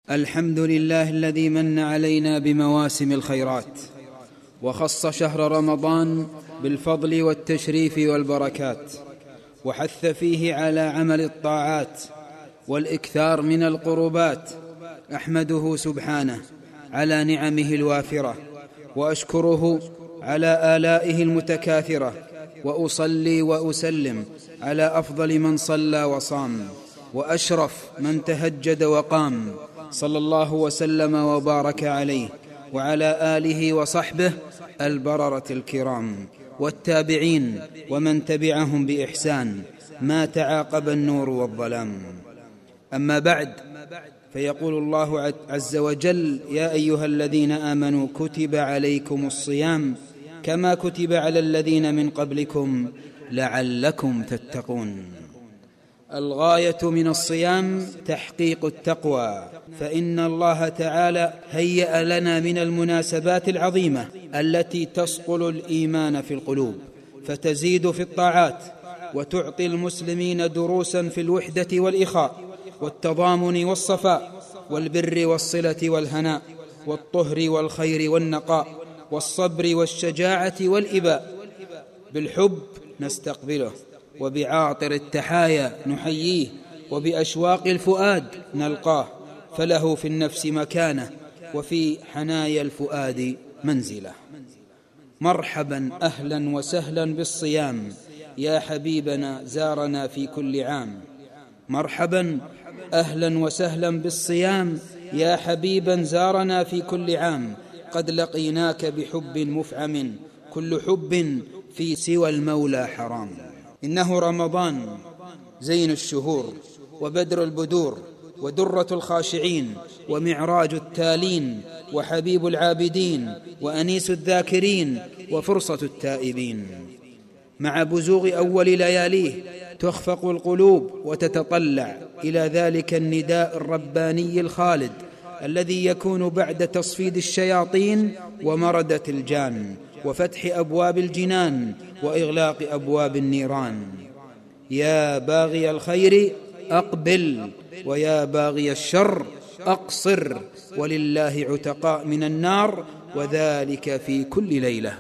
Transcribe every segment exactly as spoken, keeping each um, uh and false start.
الحمد لله الذي من علينا بمواسم الخيرات، وخص شهر رمضان بالفضل والتشريف والبركات، وحث فيه على عمل الطاعات والإكثار من القربات. أحمده سبحانه على نعمه الوافرة، وأشكره على آلائه المتكاثرة، وأصلي وأسلم على أفضل من صلى وصام، وأشرف من تهجد وقام، صلى الله وسلم وبارك عليه وعلى آله وصحبه البررة الكرام، والتابعين ومن تبعهم بإحسان ما تعاقب النور والظلام. أما بعد، فيقول الله عز وجل: يا أيها الذين آمنوا كتب عليكم الصيام كما كتب على الذين من قبلكم لعلكم تتقون. الغاية من الصيام تحقيق التقوى، فإن الله تعالى هيأ لنا من المناسبات العظيمة التي تصقل الإيمان في القلوب، فتزيد في الطاعات، وتعطي المسلمين دروسا في الوحدة والإخاء والتضامن والصفاء والبر والصلة والهناء والطهر والخير والنقاء والصبر والشجاعة والإباء. بالحب نستقبله، وبعاطر التحايا نحييه، وبأشواق الفؤاد نلقاه، فله في النفس مكانه، وفي حنايا الفؤاد منزله. مرحبا أهلا وسهلا بالصيام يا حبيبنا زارنا في كل عام. مرحبا أهلا وسهلا بالصيام يا حبيبا زارنا في كل عام. قد لقيناك بحب مفعم، كل حب في سوى المولى حرام. إنه رمضان زين الشهور، وبدر البدور، ودرة الخاشعين، ومعراج التالين، وحبيب العابدين، وأنيس الذاكرين، وفرصة التائبين. مع بزوغ أول لياليه تخفق القلوب وتتطلع إلى ذلك النداء الرباني الخالد الذي يكون بعد تصفيد الشياطين ومردة الجان، وفتح أبواب الجنان، وإغلاق أبواب النيران. يا باغي الخير أقبل، ويا باغي الشر أقصر، ولله عتقاء من النار، وذلك في كل ليلة.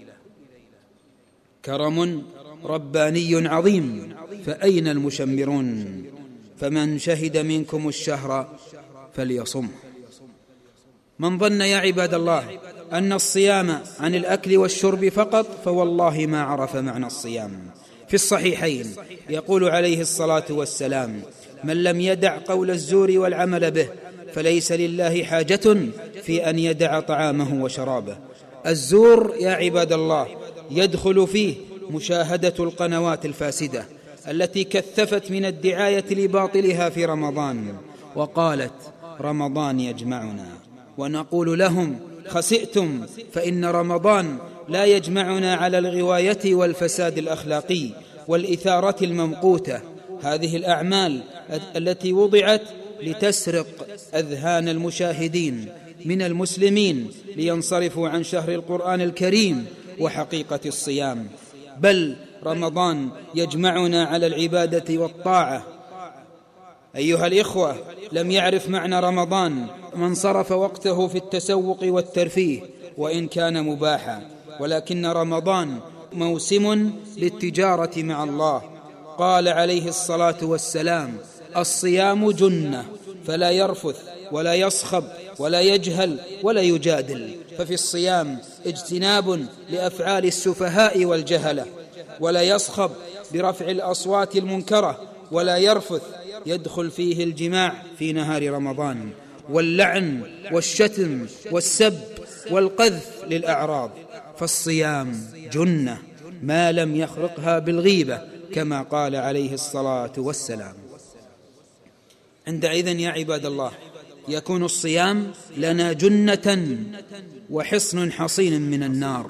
كرم رباني عظيم، فأين المشمرون؟ فمن شهد منكم الشهر فليصمه. من ظن يا عباد الله أن الصيام عن الأكل والشرب فقط، فوالله ما عرف معنى الصيام. في الصحيحين يقول عليه الصلاة والسلام: من لم يدع قول الزور والعمل به فليس لله حاجة في أن يدع طعامه وشرابه. الزور يا عباد الله يدخل فيه مشاهدة القنوات الفاسدة التي كثفت من الدعاية لباطلها في رمضان، وقالت رمضان يجمعنا، ونقول لهم خسئتم، فإن رمضان لا يجمعنا على الغواية والفساد الأخلاقي والإثارة الممقوتة. هذه الأعمال التي وضعت لتسرق أذهان المشاهدين من المسلمين لينصرفوا عن شهر القرآن الكريم وحقيقة الصيام. بل رمضان يجمعنا على العبادة والطاعة. أيها الإخوة، لم يعرف معنى رمضان من صرف وقته في التسوق والترفيه وإن كان مباحا، ولكن رمضان موسم للتجارة مع الله. قال عليه الصلاة والسلام: الصيام جنة، فلا يرفث ولا يصخب ولا يجهل ولا يجادل. ففي الصيام اجتناب لأفعال السفهاء والجهلة، ولا يصخب برفع الأصوات المنكرة، ولا يرفث، يدخل فيه الجماع في نهار رمضان، واللعن والشتم والسب والقذف للأعراض. فالصيام جنة ما لم يخرقها بالغيبة، كما قال عليه الصلاة والسلام. عندئذ يا عباد الله يكون الصيام لنا جنة وحصن حصين من النار.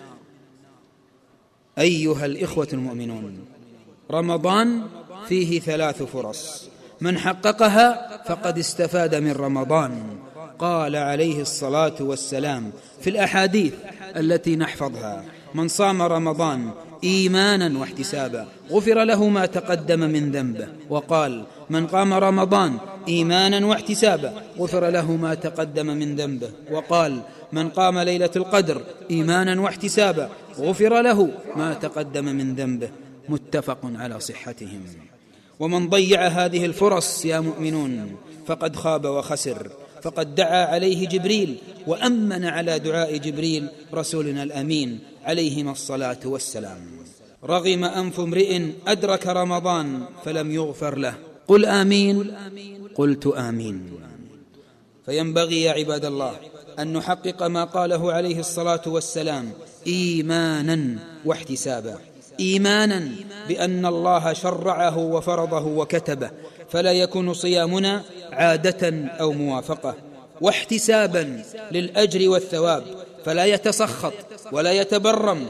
أيها الإخوة المؤمنون، رمضان فيه ثلاث فرص، من حققها فقد استفاد من رمضان. قال عليه الصلاة والسلام في الأحاديث التي نحفظها: من صام رمضان إيمانا واحتسابا غفر له ما تقدم من ذنبه. وقال: من قام رمضان إيمانا واحتسابا غفر له ما تقدم من ذنبه. وقال: من قام ليلة القدر إيمانا واحتسابا غفر له ما تقدم من ذنبه. متفق على صحتهم. ومن ضيع هذه الفرص يا مؤمنون فقد خاب وخسر، فقد دعا عليه جبريل وأمن على دعاء جبريل رسولنا الأمين عليهما الصلاة والسلام. رغم أنف امرئ أدرك رمضان فلم يغفر له. قل آمين. قلت آمين. فينبغي يا عباد الله أن نحقق ما قاله عليه الصلاة والسلام إيمانا واحتسابا. إيمانا بأن الله شرعه وفرضه وكتبه، فلا يكون صيامنا عادة أو موافقة. واحتسابا للأجر والثواب، فلا يتسخط ولا يتبرم.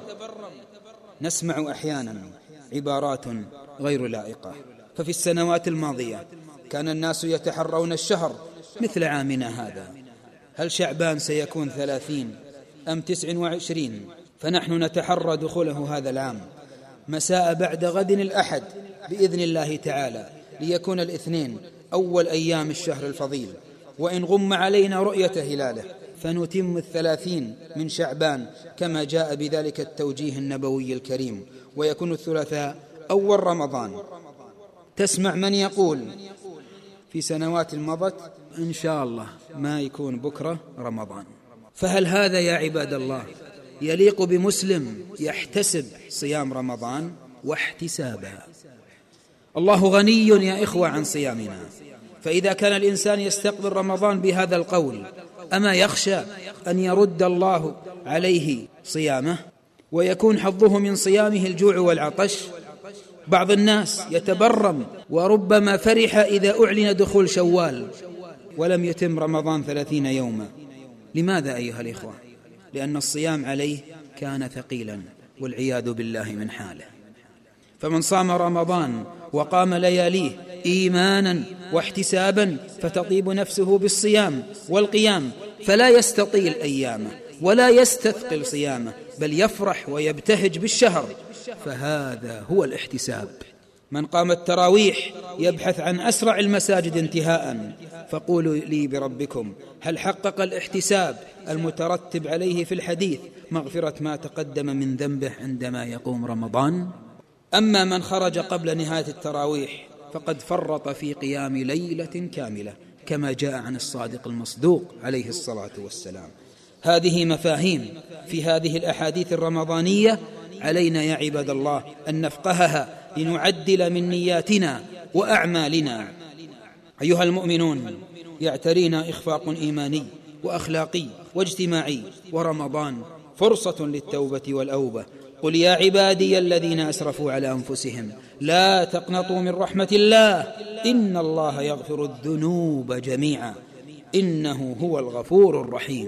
نسمع أحيانا عبارات غير لائقة. ففي السنوات الماضية كان الناس يتحرون الشهر مثل عامنا هذا، هل شعبان سيكون ثلاثين أم تسع وعشرين؟ فنحن نتحرى دخوله هذا العام مساء بعد غد الأحد بإذن الله تعالى، ليكون الاثنين أول أيام الشهر الفضيل، وإن غم علينا رؤية هلاله فنتم الثلاثين من شعبان كما جاء بذلك التوجيه النبوي الكريم، ويكون الثلاثاء أول رمضان. تسمع من يقول في سنوات مضت إن شاء الله ما يكون بكرة رمضان. فهل هذا يا عباد الله يليق بمسلم يحتسب صيام رمضان واحتسابا؟ الله غني يا إخوة عن صيامنا، فإذا كان الإنسان يستقبل رمضان بهذا القول أما يخشى أن يرد الله عليه صيامه ويكون حظه من صيامه الجوع والعطش؟ بعض الناس يتبرم وربما فرح إذا أعلن دخول شوال ولم يتم رمضان ثلاثين يوما. لماذا أيها الإخوة؟ لأن الصيام عليه كان ثقيلا والعياذ بالله من حاله. فمن صام رمضان وقام لياليه إيمانا واحتسابا فتطيب نفسه بالصيام والقيام، فلا يستطيل أيامه ولا يستثقل صيامه، بل يفرح ويبتهج بالشهر، فهذا هو الاحتساب. من قام التراويح يبحث عن أسرع المساجد انتهاء، فقولوا لي بربكم هل حقق الاحتساب المترتب عليه في الحديث مغفرة ما تقدم من ذنبه عندما يقوم رمضان؟ أما من خرج قبل نهاية التراويح فقد فرط في قيام ليلة كاملة كما جاء عن الصادق المصدوق عليه الصلاة والسلام. هذه مفاهيم في هذه الأحاديث الرمضانية علينا يا عباد الله أن نفقهها لنعدل من نياتنا وأعمالنا. أيها المؤمنون، يعترينا إخفاق إيماني وأخلاقي واجتماعي، ورمضان فرصة للتوبة والأوبة. قل يا عبادي الذين أسرفوا على أنفسهم لا تقنطوا من رحمة الله إن الله يغفر الذنوب جميعا إنه هو الغفور الرحيم.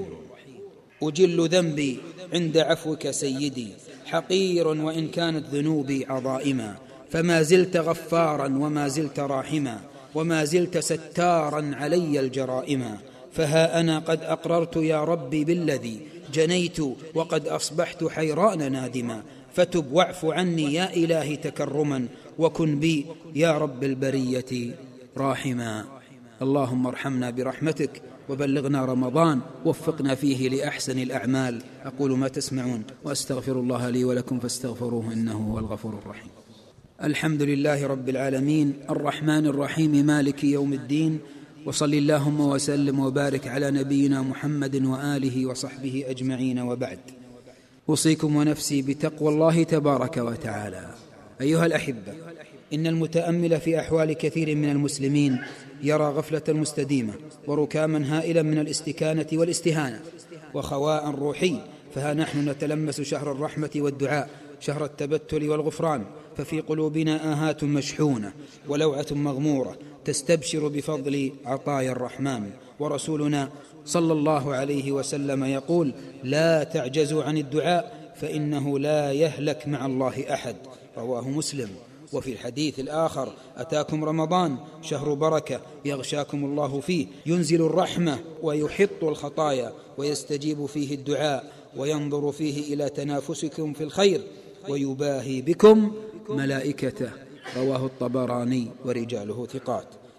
أجل ذنبي عند عفوك سيدي، حقير وإن كانت ذنوبي عظائما، فما زلت غفارا وما زلت راحما وما زلت ستارا علي الجرائم. فها أنا قد أقررت يا ربي بالذي جنيت وقد أصبحت حيران نادما، فتب واعف عني يا إلهي تكرما وكن بي يا رب البرية راحما. اللهم ارحمنا برحمتك وبلغنا رمضان، وفقنا فيه لأحسن الأعمال. أقول ما تسمعون وأستغفر الله لي ولكم فاستغفروه إنه هو الغفور الرحيم. الحمد لله رب العالمين الرحمن الرحيم مالك يوم الدين، وصل اللهم وسلم وبارك على نبينا محمد وآله وصحبه أجمعين، وبعد. أوصيكم ونفسي بتقوى الله تبارك وتعالى. أيها الأحبة، إن المتأمل في أحوال كثير من المسلمين يرى غفلة مستديمة وركاما هائلا من الاستكانة والاستهانة وخواء روحي. فها نحن نتلمس شهر الرحمة والدعاء، شهر التبتل والغفران، ففي قلوبنا آهات مشحونة ولوعة مغمورة تستبشر بفضل عطايا الرحمن. ورسولنا صلى الله عليه وسلم يقول: لا تعجزوا عن الدعاء فإنه لا يهلك مع الله أحد، رواه مسلم. وفي الحديث الآخر: أتاكم رمضان شهر بركة يغشاكم الله فيه، ينزل الرحمة ويحط الخطايا ويستجيب فيه الدعاء، وينظر فيه إلى تنافسكم في الخير ويباهي بكم ملائكته، رواه الطبراني ورجاله ثقات.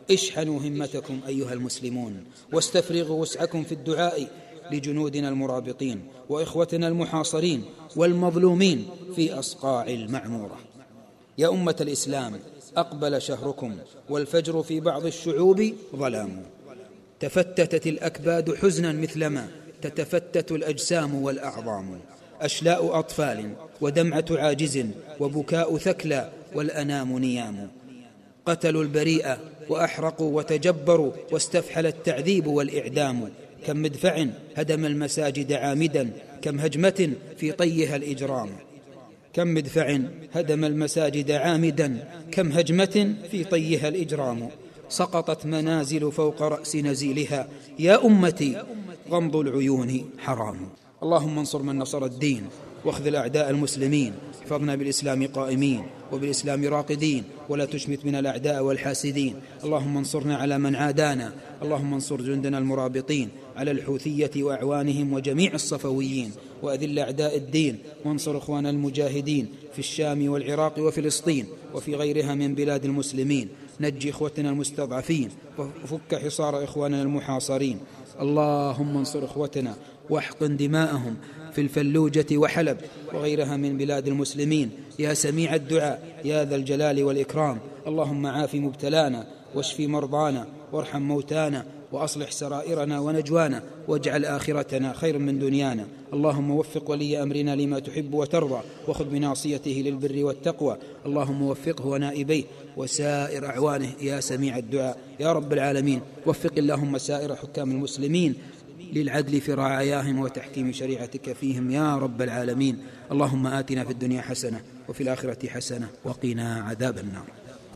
اشحنوا همتكم أيها المسلمون، واستفرغوا وسعكم في الدعاء لجنودنا المرابطين وإخوتنا المحاصرين والمظلومين في أصقاع المعمورة. يا أمة الإسلام، أقبل شهركم، والفجر في بعض الشعوب ظلام. تفتتت الأكباد حزنا مثلما تتفتت الأجسام والأعظام. أشلاء أطفال ودمعة عاجز وبكاء ثكلى والأنام نيام. قتلوا البريء وأحرقوا وتجبروا، واستفحل التعذيب والإعدام. كم مدفع هدم المساجد عامدا، كم هجمة في طيها الإجرام. كم مدفع هدم المساجد عامدا، كم هجمة في طيها الإجرام. سقطت منازل فوق رأس نزيلها، يا أمتي غمض العيون حرام. اللهم انصر من نصر الدين، واخذل أعداء المسلمين. احفظنا بالإسلام قائمين وبالإسلام راقدين، ولا تشمت من الأعداء والحاسدين. اللهم انصرنا على من عادانا. اللهم انصر جندنا المرابطين على الحوثية وأعوانهم وجميع الصفويين، وأذل أعداء الدين، وانصر إخوان المجاهدين في الشام والعراق وفلسطين وفي غيرها من بلاد المسلمين. نجي إخوتنا المستضعفين، وفك حصار إخواننا المحاصرين. اللهم انصر إخوتنا واحقن دماءهم في الفلوجة وحلب وغيرها من بلاد المسلمين. يا سميع الدعاء يا ذا الجلال والإكرام. اللهم عاف مبتلانا، واشف مرضانا، وارحم موتانا، وأصلح سرائرنا ونجوانا، واجعل آخرتنا خير من دنيانا. اللهم وفق ولي أمرنا لما تحب وترضى، وخذ بناصيته للبر والتقوى. اللهم وفقه ونائبيه وسائر أعوانه يا سميع الدعاء يا رب العالمين. وفق اللهم سائر حكام المسلمين للعدل في رعاياهم وتحكيم شريعتك فيهم يا رب العالمين. اللهم آتنا في الدنيا حسنة وفي الآخرة حسنة وقنا عذاب النار.